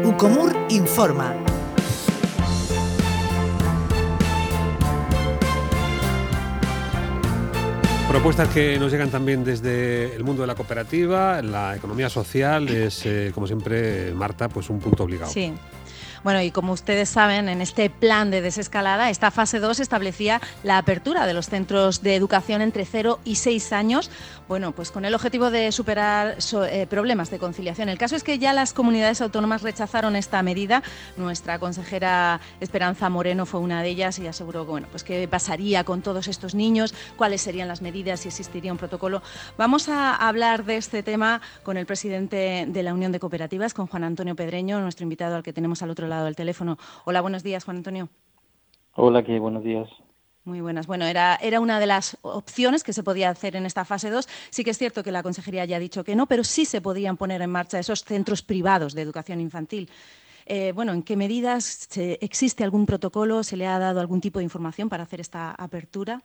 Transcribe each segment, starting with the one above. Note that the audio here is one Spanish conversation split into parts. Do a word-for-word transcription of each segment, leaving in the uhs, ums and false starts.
Ucomur informa. Propuestas que nos llegan también desde el mundo de la cooperativa, la economía social es, eh, como siempre, Marta, pues un punto obligado. Sí. Bueno, y como ustedes saben, en este plan de desescalada, esta fase dos establecía la apertura de los centros de educación entre cero y seis años, bueno, pues con el objetivo de superar so, eh, problemas de conciliación. El caso es que ya las comunidades autónomas rechazaron esta medida. Nuestra consejera Esperanza Moreno fue una de ellas y aseguró que, bueno, pues qué pasaría con todos estos niños, cuáles serían las medidas, si existiría un protocolo. Vamos a hablar de este tema con el presidente de la Unión de Cooperativas, con Juan Antonio Pedreño, nuestro invitado al que tenemos al otro lado del teléfono. Hola, buenos días, Juan Antonio. Hola, ¿qué? Buenos días. Muy buenas. Bueno, era, era una de las opciones que se podía hacer en esta fase dos. Sí que es cierto que la Consejería ya ha dicho que no, pero sí se podían poner en marcha esos centros privados de educación infantil. Eh, bueno, ¿en qué medidas se, existe algún protocolo? ¿Se le ha dado algún tipo de información para hacer esta apertura?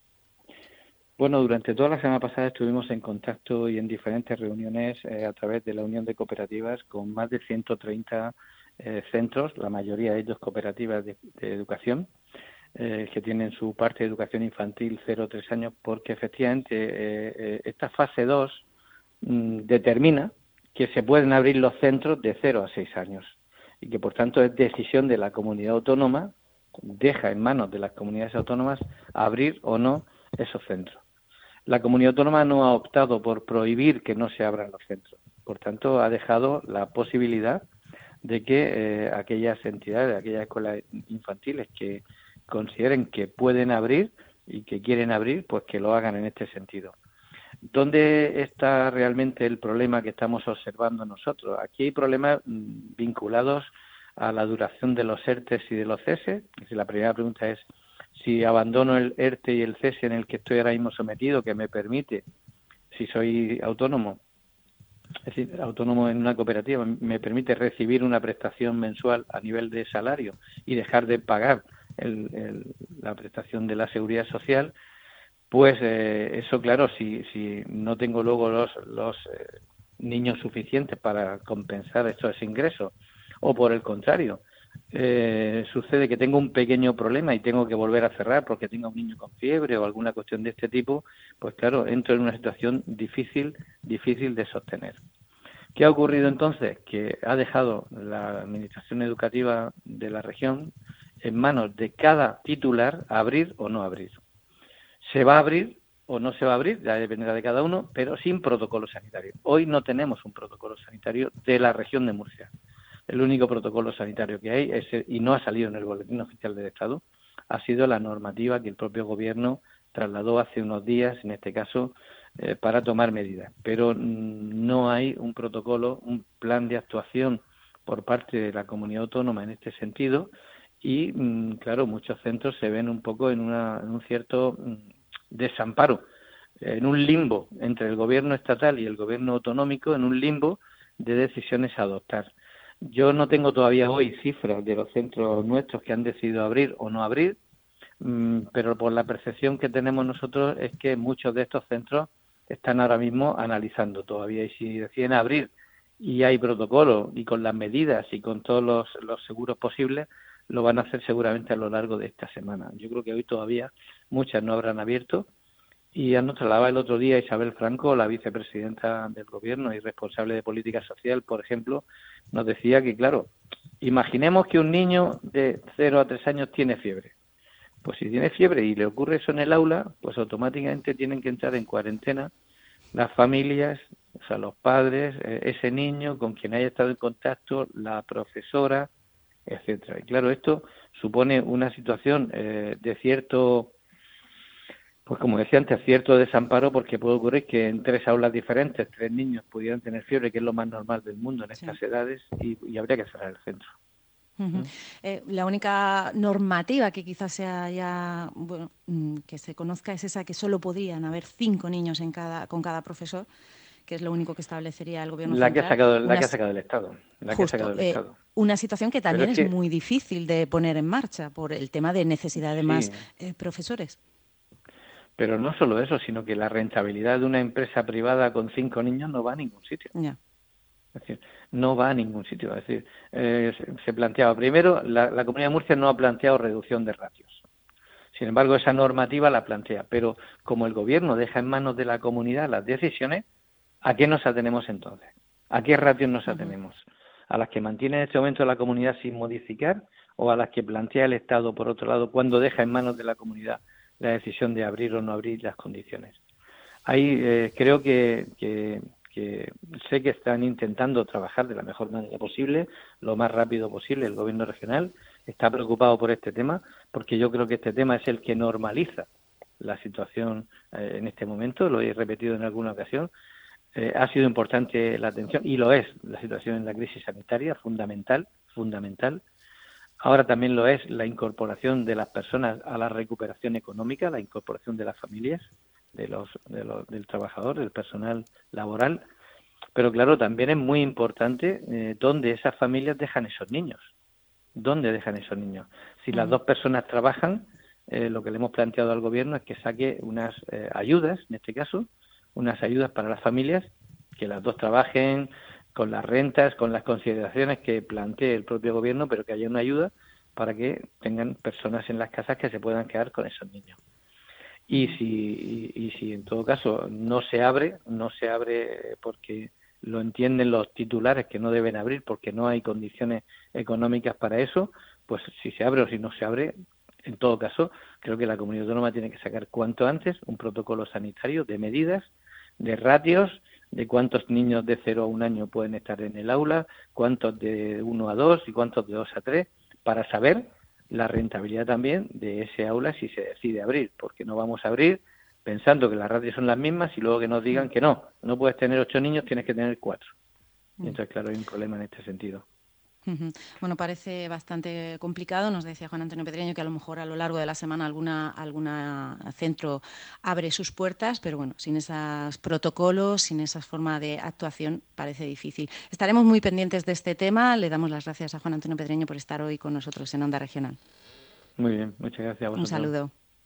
Bueno, durante toda la semana pasada estuvimos en contacto y en diferentes reuniones eh, a través de la Unión de Cooperativas con más de ciento treinta eh, centros, la mayoría de ellos cooperativas de, de educación, eh, que tienen su parte de educación infantil cero a tres años, porque efectivamente eh, eh, esta fase dos mmm, determina que se pueden abrir los centros de cero a seis años y que por tanto es decisión de la comunidad autónoma, deja en manos de las comunidades autónomas abrir o no esos centros. La comunidad autónoma no ha optado por prohibir que no se abran los centros, por tanto ha dejado la posibilidad de que eh, aquellas entidades, aquellas escuelas infantiles que consideren que pueden abrir y que quieren abrir, pues que lo hagan en este sentido. ¿Dónde está realmente el problema que estamos observando nosotros? Aquí hay problemas mmm, vinculados a la duración de los ERTES y de los ceses. La primera pregunta es si abandono el ERTE y el cese en el que estoy ahora mismo sometido, que me permite, si soy autónomo, es decir, autónomo en una cooperativa, me permite recibir una prestación mensual a nivel de salario y dejar de pagar el, el, la prestación de la seguridad social, pues eh, eso, claro, si, si no tengo luego los, los eh, niños suficientes para compensar estos ingresos, o por el contrario, eh, sucede que tengo un pequeño problema y tengo que volver a cerrar porque tengo un niño con fiebre o alguna cuestión de este tipo, pues claro, entro en una situación difícil, difícil de sostener. ¿Qué ha ocurrido entonces? Que ha dejado la administración educativa de la región en manos de cada titular abrir o no abrir. Se va a abrir o no se va a abrir, ya dependerá de cada uno, pero sin protocolo sanitario. Hoy no tenemos un protocolo sanitario de la región de Murcia. El único protocolo sanitario que hay, es, y no ha salido en el Boletín Oficial del Estado, ha sido la normativa que el propio Gobierno trasladó hace unos días, en este caso, eh, para tomar medidas. Pero mmm, no hay un protocolo, un plan de actuación por parte de la comunidad autónoma en este sentido y, mmm, claro, muchos centros se ven un poco en, una, en un cierto mmm, desamparo, en un limbo entre el Gobierno estatal y el Gobierno autonómico, en un limbo de decisiones a adoptar. Yo no tengo todavía hoy cifras de los centros nuestros que han decidido abrir o no abrir, mmm, pero por la percepción que tenemos nosotros es que muchos de estos centros están ahora mismo analizando todavía y si deciden abrir y hay protocolo y con las medidas y con todos los, los seguros posibles, lo van a hacer seguramente a lo largo de esta semana. Yo creo que hoy todavía muchas no habrán abierto y nos trasladaba el otro día Isabel Franco, la vicepresidenta del Gobierno y responsable de política social, por ejemplo, nos decía que, claro, imaginemos que un niño de cero a tres años tiene fiebre. Pues si tiene fiebre y le ocurre eso en el aula, pues automáticamente tienen que entrar en cuarentena las familias, o sea, los padres, ese niño con quien haya estado en contacto, la profesora, etcétera. Y claro, esto supone una situación eh, de cierto, pues como decía antes, cierto desamparo, porque puede ocurrir que en tres aulas diferentes, tres niños pudieran tener fiebre, que es lo más normal del mundo en estas sí. edades, y, y habría que cerrar el centro. Uh-huh. Eh, la única normativa que quizás sea ya, bueno, que se conozca es esa que solo podrían haber cinco niños en cada, con cada profesor, que es lo único que establecería el Gobierno la central. Que ha sacado, la una, que ha sacado el Estado. La justo, que ha sacado el eh, Estado. Una situación que también es, es que, muy difícil de poner en marcha por el tema de necesidad de sí. más eh, profesores. Pero no solo eso, sino que la rentabilidad de una empresa privada con cinco niños no va a ningún sitio. Ya. Es decir, no va a ningún sitio. Es decir, eh, se, se planteaba primero, la, la Comunidad de Murcia no ha planteado reducción de ratios. Sin embargo, esa normativa la plantea, pero como el Gobierno deja en manos de la comunidad las decisiones, ¿a qué nos atenemos entonces? ¿A qué ratios nos atenemos? ¿A las que mantiene en este momento la comunidad sin modificar o a las que plantea el Estado, por otro lado, cuando deja en manos de la comunidad la decisión de abrir o no abrir las condiciones? Ahí eh, creo que, que, que sé que están intentando trabajar de la mejor manera posible, lo más rápido posible. El Gobierno regional está preocupado por este tema, porque yo creo que este tema es el que normaliza la situación eh, en este momento, lo he repetido en alguna ocasión. Eh, ha sido importante la atención, y lo es, la situación en la crisis sanitaria, fundamental, fundamental. Ahora también lo es la incorporación de las personas a la recuperación económica, la incorporación de las familias, de los, de los del trabajador, del personal laboral. Pero claro, también es muy importante eh, dónde esas familias dejan esos niños. ¿Dónde dejan esos niños? Si las dos personas trabajan, eh, lo que le hemos planteado al Gobierno es que saque unas eh, ayudas, en este caso, unas ayudas para las familias, que las dos trabajen con las rentas, con las consideraciones que plantee el propio Gobierno, pero que haya una ayuda para que tengan personas en las casas que se puedan quedar con esos niños. Y si, y, y si en todo caso no se abre, no se abre porque lo entienden los titulares que no deben abrir porque no hay condiciones económicas para eso, pues si se abre o si no se abre, en todo caso, creo que la comunidad autónoma tiene que sacar cuanto antes un protocolo sanitario de medidas, de ratios, de cuántos niños de cero a un año pueden estar en el aula, cuántos de uno a dos y cuántos de dos a tres, para saber la rentabilidad también de ese aula si se decide abrir, porque no vamos a abrir pensando que las ratios son las mismas y luego que nos digan que no, no puedes tener ocho niños, tienes que tener cuatro. Y entonces, claro, hay un problema en este sentido. Bueno, parece bastante complicado. Nos decía Juan Antonio Pedreño que a lo mejor a lo largo de la semana alguna alguna centro abre sus puertas, pero bueno, sin esos protocolos, sin esa forma de actuación, parece difícil. Estaremos muy pendientes de este tema. Le damos las gracias a Juan Antonio Pedreño por estar hoy con nosotros en Onda Regional. Muy bien, muchas gracias a vosotros. Un saludo.